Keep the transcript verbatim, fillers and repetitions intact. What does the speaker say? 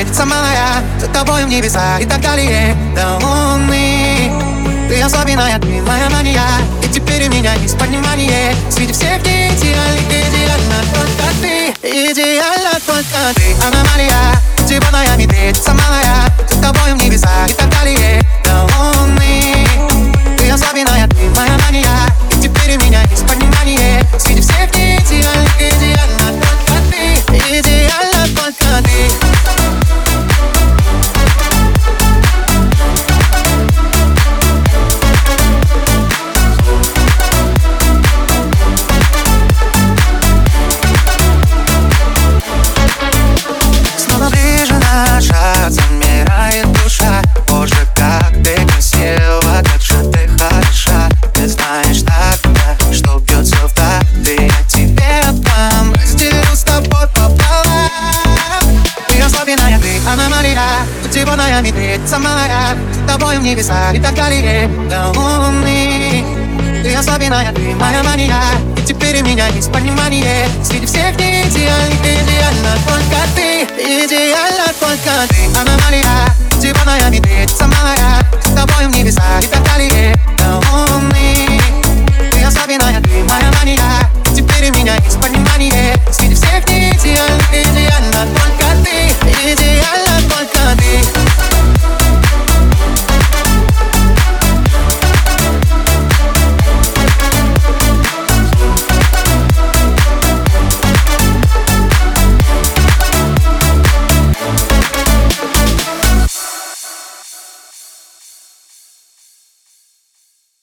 медведица малая, за тобой в небеса и так далее до луны. Ты особенная, ты моя мания, и теперь у меня есть понимание. Среди всех не идеальных, идеально только ты, идеально только ты. Аномалия, удивленная медведица малая, за тобой в небеса и так далее до луны. Ты особенная, ты моя мания, и теперь у меня есть понимание. Среди всех не идеальных, идеально только ты, идеально только ты. Наша замирает душа. Боже, как ты красива, как же ты хороша. Ты знаешь тогда, что бьется в такт, и я тебе отдам, разделю с тобой пополам. Ты особенная, ты аномалия, удивленная медведица малая, с тобой в небеса и так далее до луны. Ты особенная, ты моя мания, и теперь у меня есть понимание. Среди всех не идеальных, идеально только ты, идеально только ты. Аномалия, удивленная медведица малая, с тобой в небеса и так далее до луны.